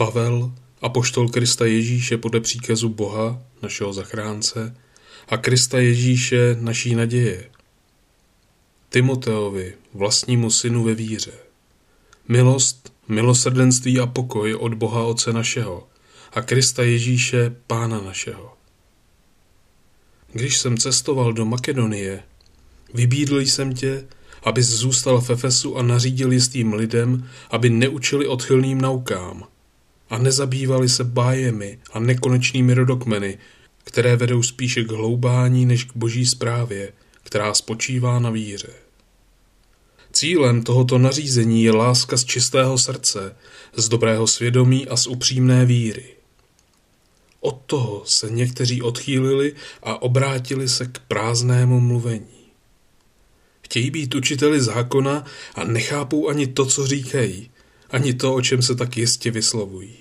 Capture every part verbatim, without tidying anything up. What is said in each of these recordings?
Pavel, apoštol Krista Ježíše podle příkazu Boha, našeho zachránce, a Krista Ježíše, naší naděje. Timoteovi, vlastnímu synu ve víře. Milost, milosrdenství a pokoj od Boha Otce našeho a Krista Ježíše, Pána našeho. Když jsem cestoval do Makedonie, vybídl jsem tě, abys zůstal v Efesu a nařídil jistým lidem, aby neučili odchylným naukám a nezabývali se bájemi a nekonečnými rodokmeny, které vedou spíše k hloubání než k boží správě, která spočívá na víře. Cílem tohoto nařízení je láska z čistého srdce, z dobrého svědomí a z upřímné víry. Od toho se někteří odchýlili a obrátili se k prázdnému mluvení. Chtějí být učiteli zákona a nechápou ani to, co říkají, ani to, o čem se tak jistě vyslovují.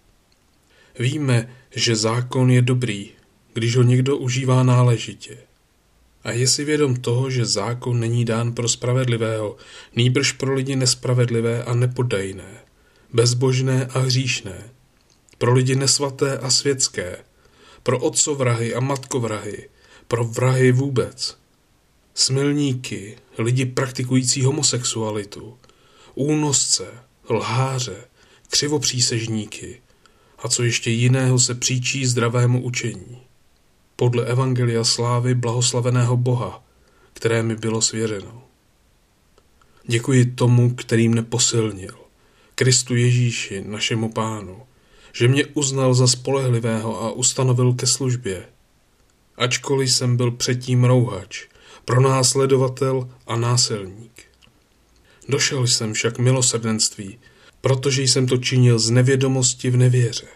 Víme, že zákon je dobrý, když ho někdo užívá náležitě. A je si vědom toho, že zákon není dán pro spravedlivého, nýbrž pro lidi nespravedlivé a nepodajné, bezbožné a hříšné, pro lidi nesvaté a světské, pro otcovrahy a matkovrahy, pro vrahy vůbec, smilníky, lidi praktikující homosexualitu, únosce, lháře, křivopřísežníky a co ještě jiného se příčí zdravému učení. Podle evangelia slávy blahoslaveného Boha, které mi bylo svěřeno. Děkuji tomu, který mne posilnil, Kristu Ježíši, našemu Pánu, že mě uznal za spolehlivého a ustanovil ke službě. Ačkoliv jsem byl předtím rouhač, pronásledovatel a násilník. Došel jsem však milosrdenství, protože jsem to činil z nevědomosti v nevěře.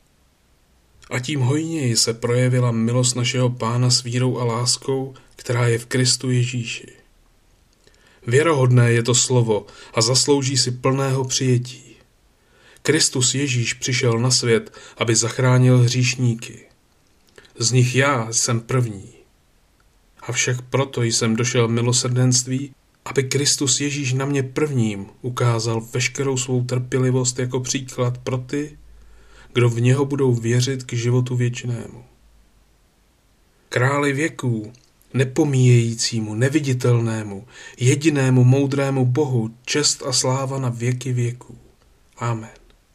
A tím hojněji se projevila milost našeho Pána s vírou a láskou, která je v Kristu Ježíši. Věrohodné je to slovo a zaslouží si plného přijetí. Kristus Ježíš přišel na svět, aby zachránil hříšníky. Z nich já jsem první. Avšak proto jsem došel milosrdenství, aby Kristus Ježíš na mě prvním ukázal veškerou svou trpělivost jako příklad pro ty, kdo v něho budou věřit k životu věčnému. Králi věků, nepomíjejícímu, neviditelnému, jedinému moudrému Bohu, čest a sláva na věky věků. Amen.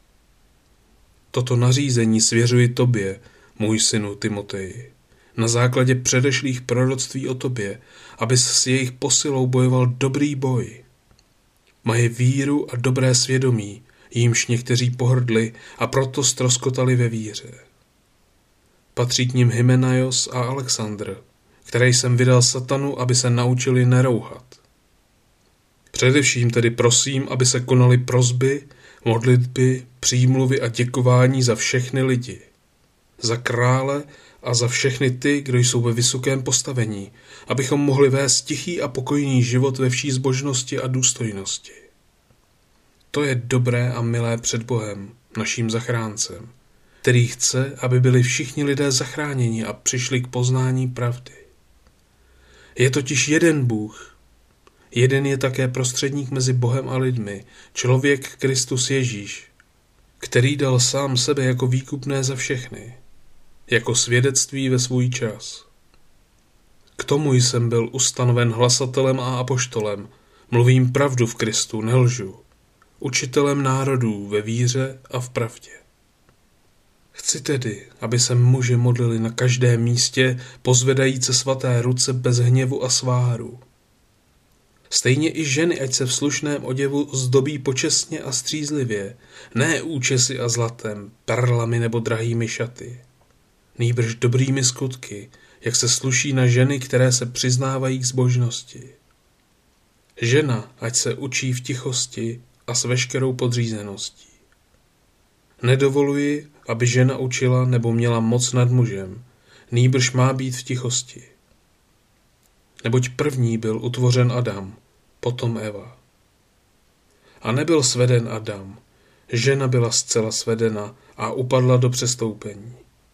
Toto nařízení svěřuji tobě, můj synu Timoteji, na základě předešlých proroctví o tobě, abys s jejich posilou bojoval dobrý boj. Mají víru a dobré svědomí, jímž někteří pohrdli a proto ztroskotali ve víře. Patří k nim Hymenaios a Alexandr, které jsem vydal satanu, aby se naučili nerouhat. Především tedy prosím, aby se konaly prosby, modlitby, přímluvy a děkování za všechny lidi, za krále a za všechny ty, kdo jsou ve vysokém postavení, abychom mohli vést tichý a pokojný život ve vší zbožnosti a důstojnosti. To je dobré a milé před Bohem, naším zachráncem, který chce, aby byli všichni lidé zachráněni a přišli k poznání pravdy. Je totiž jeden Bůh, jeden je také prostředník mezi Bohem a lidmi, člověk Kristus Ježíš, který dal sám sebe jako výkupné za všechny, jako svědectví ve svůj čas. K tomu jsem byl ustanoven hlasatelem a apoštolem, mluvím pravdu v Kristu, nelžu, učitelem národů ve víře a v pravdě. Chci tedy, aby se muži modlili na každém místě, pozvedajíce svaté ruce bez hněvu a sváru. Stejně i ženy, ať se v slušném oděvu zdobí počestně a střízlivě, ne účesy a zlatem, perlami nebo drahými šaty, nýbrž dobrými skutky, jak se sluší na ženy, které se přiznávají k zbožnosti. Žena, ať se učí v tichosti a s veškerou podřízeností. Nedovoluji, aby žena učila nebo měla moc nad mužem, nýbrž má být v tichosti. Neboť první byl utvořen Adam, potom Eva. A nebyl sveden Adam, žena byla zcela svedena a upadla do přestoupení.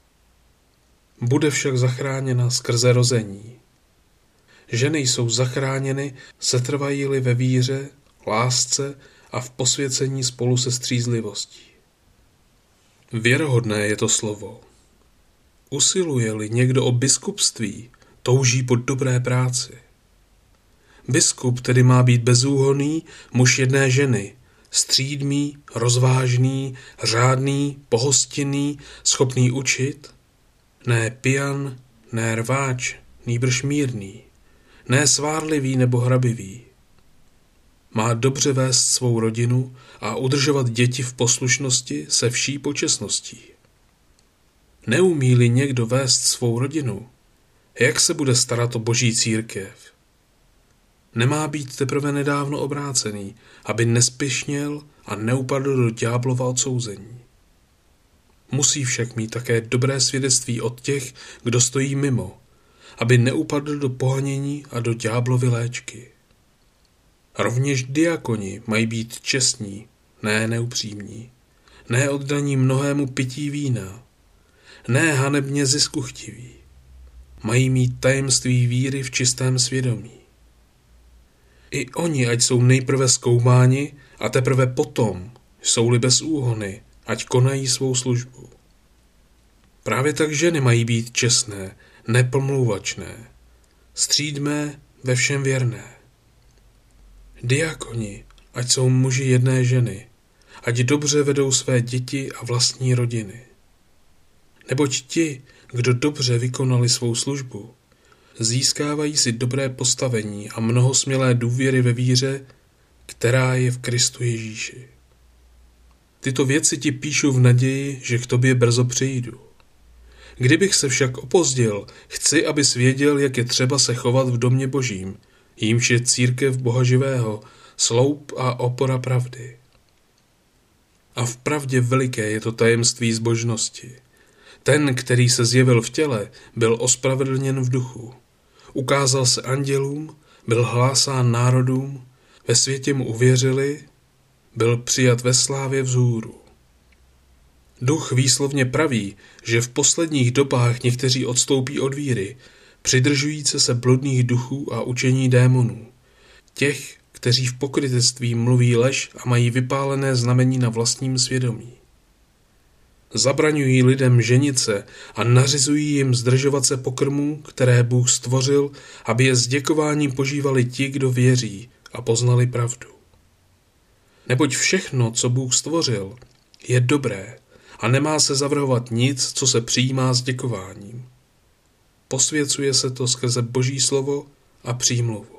Bude však zachráněna skrze rození. Ženy jsou zachráněny, setrvají-li ve víře, lásce a v posvěcení spolu se střízlivostí. Věrohodné je to slovo. Usiluje-li někdo o biskupství, touží po dobré práci. Biskup tedy má být bezúhonný, muž jedné ženy, střídmý, rozvážný, řádný, pohostinný, schopný učit, ne pijan, ne rváč, nýbrž mírný, ne svárlivý nebo hrabivý. Má dobře vést svou rodinu a udržovat děti v poslušnosti se vší počestností. Neumí-li někdo vést svou rodinu, jak se bude starat o boží církev? Nemá být teprve nedávno obrácený, aby nespěšněl a neupadl do ďáblova odsouzení. Musí však mít také dobré svědectví od těch, kdo stojí mimo, aby neupadl do pohanění a do ďáblovy léčky. Rovněž diakoni mají být čestní, ne neupřímní, ne oddaní mnohému pití vína, ne hanebně ziskuchtiví. Mají mít tajemství víry v čistém svědomí. I oni, ať jsou nejprve zkoumáni a teprve potom, jsou-li bez úhony, ať konají svou službu. Právě tak ženy mají být čestné, nepomlouvačné, střídmé, ve všem věrné. Diakoni, ať jsou muži jedné ženy, ať dobře vedou své děti a vlastní rodiny. Neboť ti, kdo dobře vykonali svou službu, získávají si dobré postavení a mnoho smělé důvěry ve víře, která je v Kristu Ježíši. Tyto věci ti píšu v naději, že k tobě brzo přijdu. Kdybych se však opozdil, chci, abys věděl, jak je třeba se chovat v domě Božím, jímž je církev Boha živého, sloup a opora pravdy. A v pravdě veliké je to tajemství zbožnosti. Ten, který se zjevil v těle, byl ospravedlněn v duchu. Ukázal se andělům, byl hlásán národům, ve světě mu uvěřili, byl přijat ve slávě vzhůru. Duch výslovně praví, že v posledních dobách někteří odstoupí od víry, přidržujíce se bludných duchů a učení démonů, těch, kteří v pokrytectví mluví lež a mají vypálené znamení na vlastním svědomí. Zabraňují lidem ženit se a nařizují jim zdržovat se pokrmů, které Bůh stvořil, aby je s děkováním požívali ti, kdo věří a poznali pravdu. Neboť všechno, co Bůh stvořil, je dobré a nemá se zavrhovat nic, co se přijímá s děkováním. Posvěcuje se to skrze Boží slovo a přímluvu.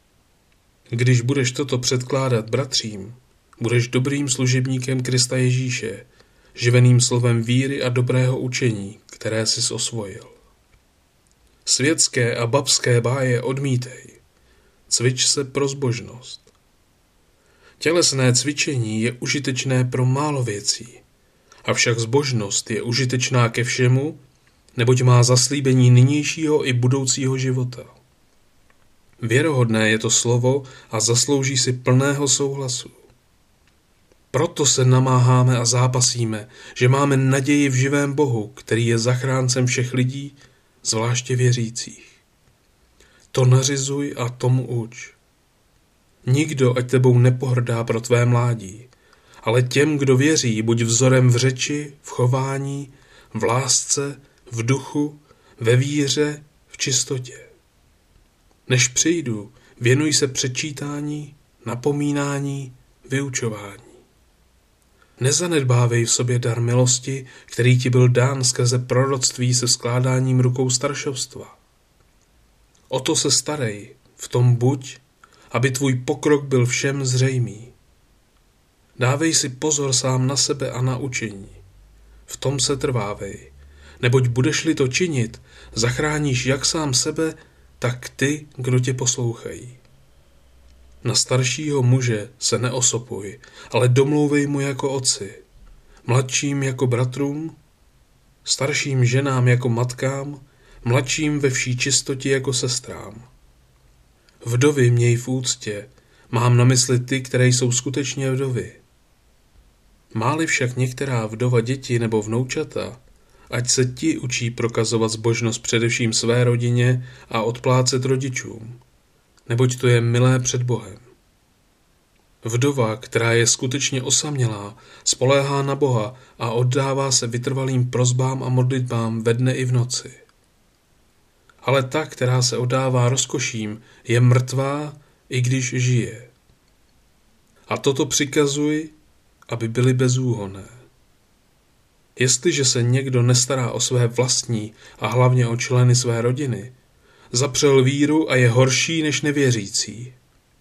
Když budeš toto předkládat bratřím, budeš dobrým služebníkem Krista Ježíše, živeným slovem víry a dobrého učení, které jsi osvojil. Světské a babské báje odmítej. Cvič se pro zbožnost. Tělesné cvičení je užitečné pro málo věcí, avšak zbožnost je užitečná ke všemu, neboť má zaslíbení nynějšího i budoucího života. Věrohodné je to slovo a zaslouží si plného souhlasu. Proto se namáháme a zápasíme, že máme naději v živém Bohu, který je zachráncem všech lidí, zvláště věřících. To nařizuj a tomu uč. Nikdo ať tebou nepohrdá pro tvé mládí, ale těm, kdo věří, buď vzorem v řeči, v chování, v lásce, v duchu, ve víře, v čistotě. Než přijdu, věnuj se předčítání, napomínání, vyučování. Nezanedbávej v sobě dar milosti, který ti byl dán skrze proroctví se skládáním rukou staršovstva. O to se starej, v tom buď, aby tvůj pokrok byl všem zřejmý. Dávej si pozor sám na sebe a na učení. V tom se trvávej, neboť budeš-li to činit, zachráníš jak sám sebe, tak ty, kdo tě poslouchají. Na staršího muže se neosopuj, ale domlouvej mu jako otci, mladším jako bratrům, starším ženám jako matkám, mladším ve vší čistotě jako sestrám. Vdovy měj v úctě, mám na mysli ty, které jsou skutečně vdovy. Má-li však některá vdova děti nebo vnoučata, ať se ti učí prokazovat zbožnost především své rodině a odplácet rodičům, neboť to je milé před Bohem. Vdova, která je skutečně osamělá, spoléhá na Boha a oddává se vytrvalým prosbám a modlitbám ve dne i v noci. Ale ta, která se oddává rozkoším, je mrtvá, i když žije. A toto přikazuj, aby byly bezúhonné. Jestliže se někdo nestará o své vlastní a hlavně o členy své rodiny, zapřel víru a je horší než nevěřící.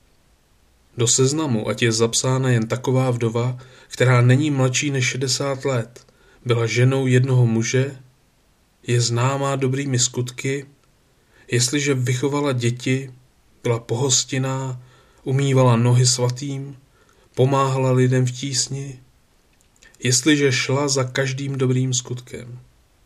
Do seznamu, ať je zapsána jen taková vdova, která není mladší než šedesát let, byla ženou jednoho muže, je známá dobrými skutky, jestliže vychovala děti, byla pohostinná, umývala nohy svatým, pomáhala lidem v tísni, jestliže šla za každým dobrým skutkem.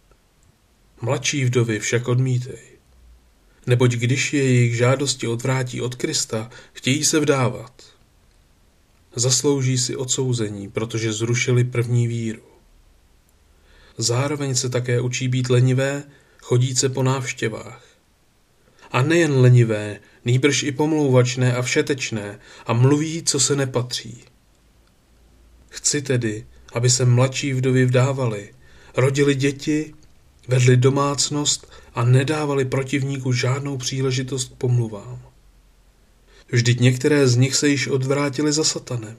Mladší vdovy však odmítej, neboť když je jejich žádosti odvrátí od Krista, chtějí se vdávat. Zaslouží si odsouzení, protože zrušili první víru. Zároveň se také učí být lenivé, chodíce po návštěvách. A nejen lenivé, nýbrž i pomlouvačné a všetečné a mluví, co se nepatří. Chci tedy, aby se mladší vdovy vdávali, rodili děti, vedli domácnost a nedávali protivníku žádnou příležitost k pomluvám. Vždyť některé z nich se již odvrátili za satanem.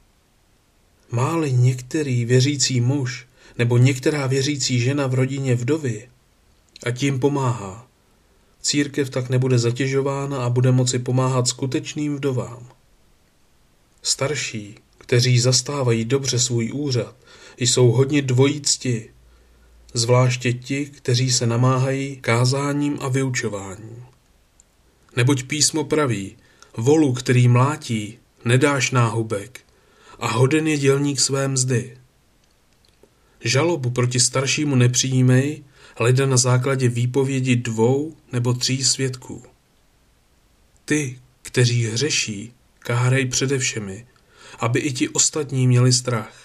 Má-li některý věřící muž nebo některá věřící žena v rodině vdovy, a tím pomáhá, církev tak nebude zatěžována a bude moci pomáhat skutečným vdovám. Starší, kteří zastávají dobře svůj úřad, jsou hodně dvojí cti, zvláště ti, kteří se namáhají kázáním a vyučováním. Neboť písmo praví, volu, který mlátí, nedáš náhubek, a hoden je dělník své mzdy. Žalobu proti staršímu nepřijímej, leda na základě výpovědi dvou nebo tří svědků. Ty, kteří hřeší, kárej přede všemi, aby i ti ostatní měli strach.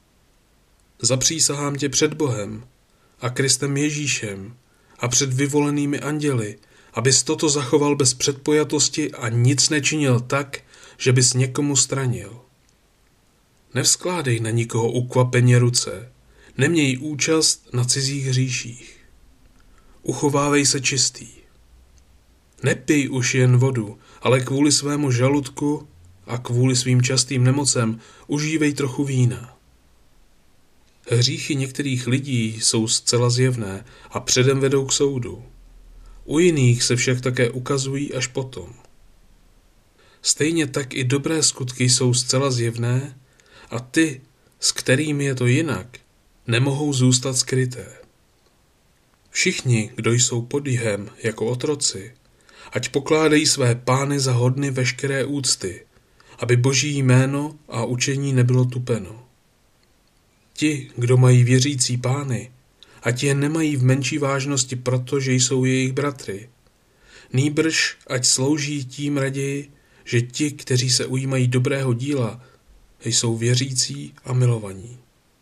Zapřísahám tě před Bohem a Kristem Ježíšem a před vyvolenými anděli, abys toto zachoval bez předpojatosti a nic nečinil tak, že bys někomu stranil. Nevzkládej na nikoho ukvapeně ruce, neměj účast na cizích hříších. Uchovávej se čistý. Nepij už jen vodu, ale kvůli svému žaludku a kvůli svým častým nemocem užívej trochu vína. Hříchy některých lidí jsou zcela zjevné a předem vedou k soudu. U jiných se však také ukazují až potom. Stejně tak i dobré skutky jsou zcela zjevné a ty, s kterými je to jinak, nemohou zůstat skryté. Všichni, kdo jsou pod jihem jako otroci, ať pokládají své pány za hodny veškeré úcty, aby Boží jméno a učení nebylo tupeno. Ti, kdo mají věřící pány, ať je nemají v menší vážnosti proto, že jsou jejich bratry. Nýbrž, ať slouží tím raději, že ti, kteří se ujímají dobrého díla, jsou věřící a milovaní.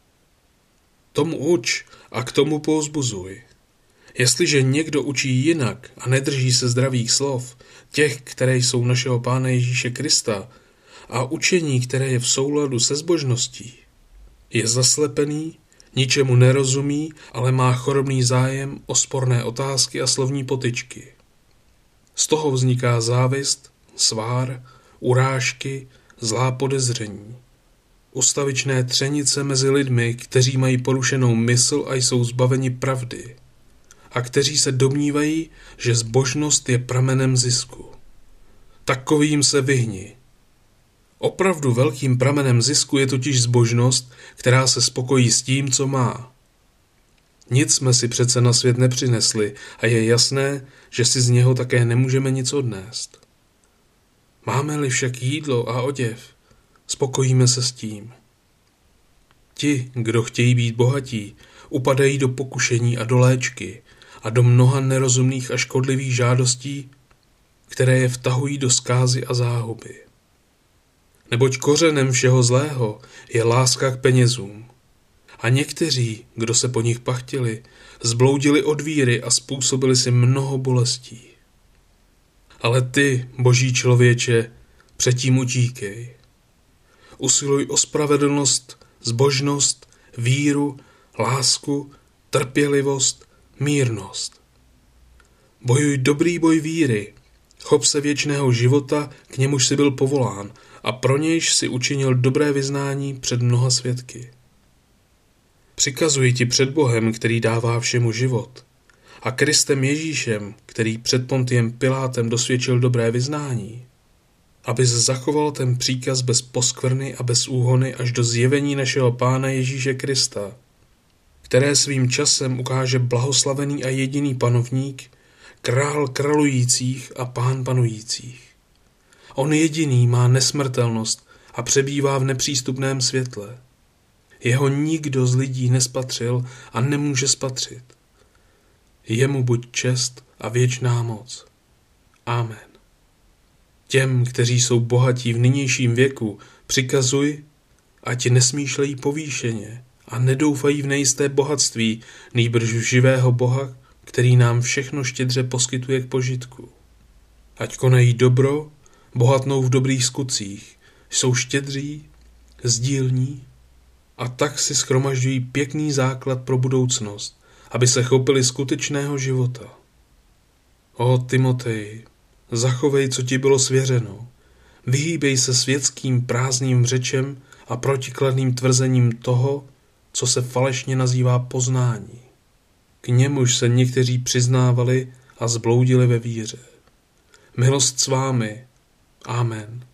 Tomu uč a k tomu povzbuzuj. Jestliže někdo učí jinak a nedrží se zdravých slov, těch, které jsou našeho Pána Ježíše Krista, a učení, které je v souladu se zbožností, je zaslepený, ničemu nerozumí, ale má chorobný zájem o sporné otázky a slovní potyčky. Z toho vzniká závist, svár, urážky, zlá podezření. Ustavičné třenice mezi lidmi, kteří mají porušenou mysl a jsou zbaveni pravdy, a kteří se domnívají, že zbožnost je pramenem zisku. Takovým se vyhni. Opravdu velkým pramenem zisku je totiž zbožnost, která se spokojí s tím, co má. Nic jsme si přece na svět nepřinesli a je jasné, že si z něho také nemůžeme nic odnést. Máme-li však jídlo a oděv, spokojíme se s tím. Ti, kdo chtějí být bohatí, upadají do pokušení a do léčky a do mnoha nerozumných a škodlivých žádostí, které je vtahují do zkázy a záhuby. Neboť kořenem všeho zlého je láska k penězům. A někteří, kdo se po nich pachtili, zbloudili od víry a způsobili si mnoho bolestí. Ale ty, boží člověče, předtím utíkej. Usiluj o spravedlnost, zbožnost, víru, lásku, trpělivost, mírnost. Bojuj dobrý boj víry, chop se věčného života, k němuž si byl povolán a pro nějž si učinil dobré vyznání před mnoha svědky. Přikazuji ti před Bohem, který dává všemu život, a Kristem Ježíšem, který před Pontiem Pilátem dosvědčil dobré vyznání, abys zachoval ten příkaz bez poskvrny a bez úhony až do zjevení našeho Pána Ježíše Krista, které svým časem ukáže blahoslavený a jediný panovník, král kralujících a pán panujících. On jediný má nesmrtelnost a přebývá v nepřístupném světle. Jeho nikdo z lidí nespatřil a nemůže spatřit. Jemu buď čest a věčná moc. Amen. Těm, kteří jsou bohatí v nynějším věku, přikazuj, ať nesmýšlejí povýšeně a nedoufají v nejisté bohatství, nýbrž v živého Boha, který nám všechno štědře poskytuje k požitku. Ať konají dobro, bohatnou v dobrých skutcích, jsou štědří, sdílní a tak si shromažďují pěkný základ pro budoucnost, aby se chopili skutečného života. O Timoteji, zachovej, co ti bylo svěřeno. Vyhýbej se světským prázdným řečem a protikladným tvrzením toho, co se falešně nazývá poznání. K němuž se někteří přiznávali a zbloudili ve víře. Milost s vámi. Amen.